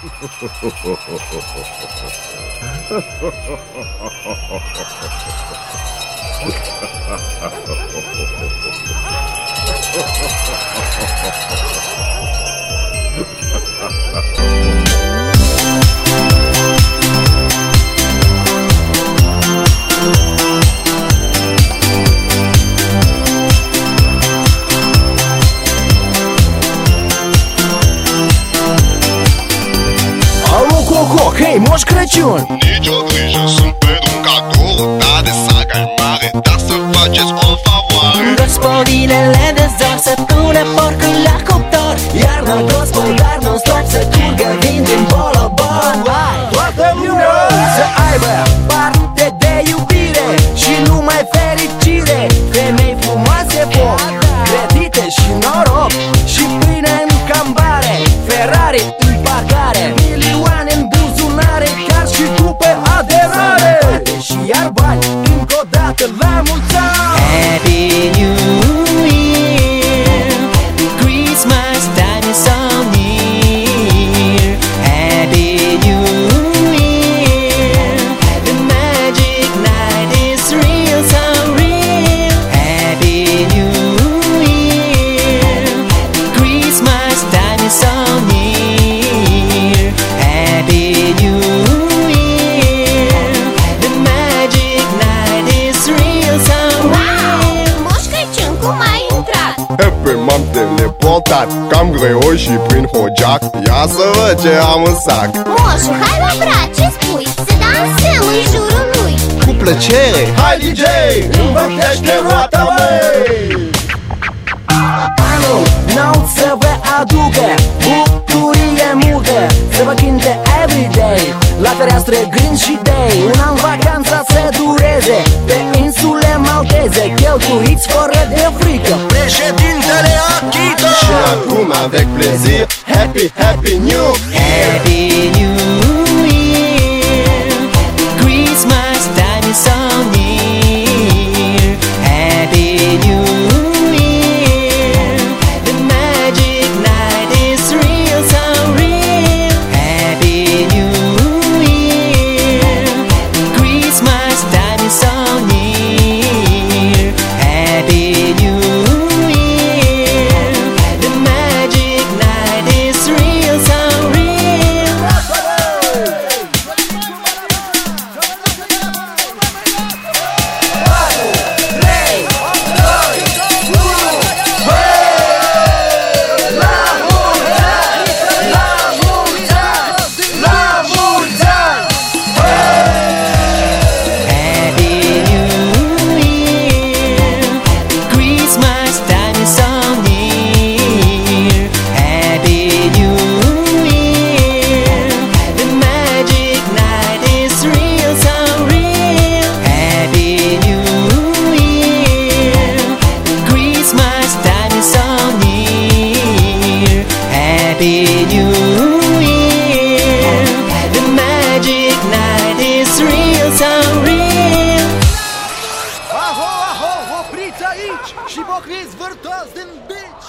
Hei, Moș Crăciun! Nici o grijă, sunt pe drum cadou. Da, de saga e mare, dar să faceți o favoare. Gospodinele de zor să pună porcul la cuptor, iar noi gospodari non-stop să curgă vin din bolobor. Toată lumea Să aibă parte de iubire și numai fericire, femei frumoase foc, credite și noroc, și pâine în cambare, Ferrari în parcare, milioane în buzunare, chiar și după aderare. Și iar bani, încă o dată la mulți ani. Happy New Year, Christmas time is so near. Happy New Year, the magic night is real, so real. Happy New Year, Christmas time is so near. Happy New Year, the magic night is real, so real. Moș Crăciun, cum ai intrat? Pe m-am teleportat, cam greu și prin hojac. Ia să văd ce am în sac. Moșu, hai la brațe, spui, să dansăm în jurul lui. Cu plăcere! Hai DJ, învârtește roata, măi! Anul nou să vă aducă bucurie multă, să vă cânte everyday, la fereastră green și day. Un an vacanța să dureze pe insule malteze, cheltuiți fără de frică, Președintele achită! Și acum avec plaisir, happy, happy new year. Happy New Year, Christmas time is so near. Happy New Year, the magic night is real, so real. Happy New Year, Christmas time is so near. Happy New Year, the magic night is real, so real. Happy New Year, Christmas time is so near. Happy New Year, the magic night is real, so real. Happy New Year, Christmas time is so near. Happy New Year, the magic night is real, so real. Aho, aho, opriți aici și mocniți vârtoți din bici!